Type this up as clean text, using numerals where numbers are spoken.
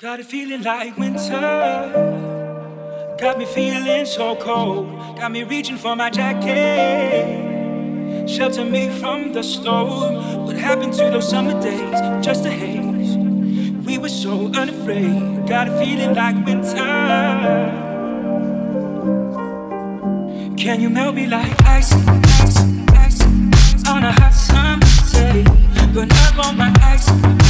Got it feeling like winter. Got me feeling so cold. Got me reaching for my jacket. Shelter me from the storm. What happened to those summer days? Just a haze. We were so unafraid. Got it feeling like winter. Can you melt me like ice, ice, ice on a hot summer day? Burn up on my ice.